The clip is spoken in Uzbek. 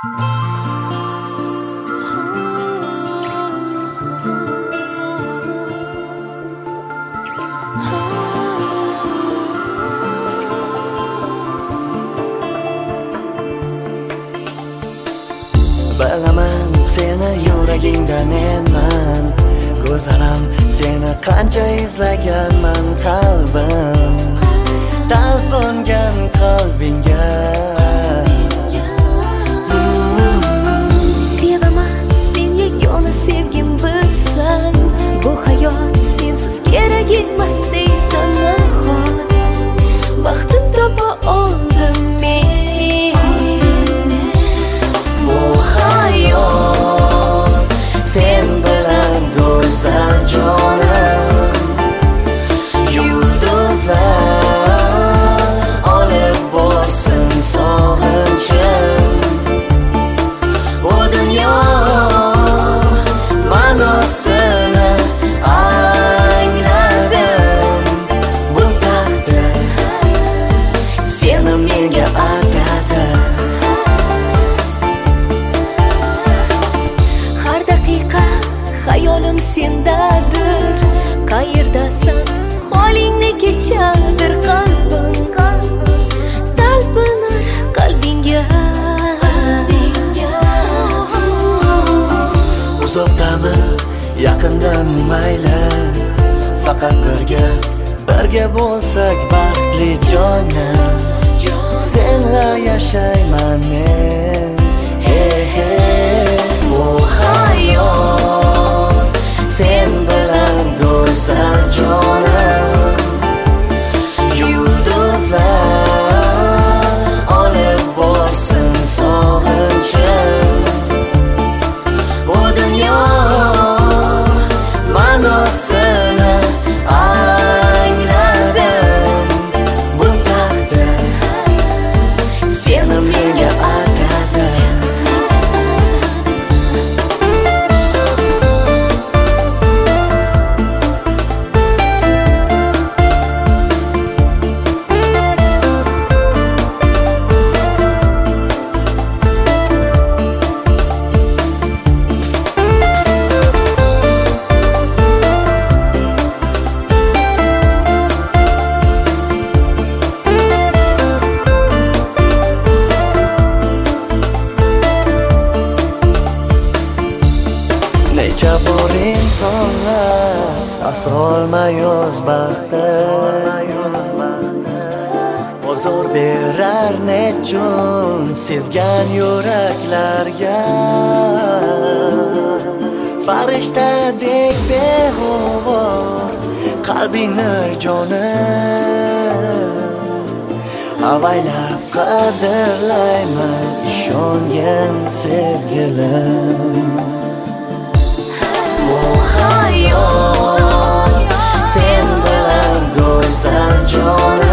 Bilaman seni yuragingda menman, go'zalim seni qancha izlaganman, qalbim talpingan qalbingga. Sevaman sen yagona sevgim bilsan, bu hayot sensiz kerak emas deysan nahot. Baxtim topa oldim men. Sen bilan go'zal jonim, yulduzlar olib borsin sog'inchim. Bu dunyo ma'nosini angladim, bu taqdir seni menga atadi. Hayolim sendadir, qayerdasan holingni kechadir qalbim, talpinar qalbingga. Uzoqdami yaqindami mayli, faqat birga bo'lsak baxtli jonim. Senla yashayman men. Bu hayot sen bilan go'zal jonim, yulduzlar olib borsin sog'inchim. Bu dunyo ma'nosini angladim, bu taqdir seni menga atadi. Necha bor insonlar asolmayuz baxtdan, ozor berar nechun sevgan yuraklarga. Farishtadek beg'ubor qalbingni jonim, avaylab qadrlayman ishongan sevgilim. Bu hayot sen bilan go'zal jonim,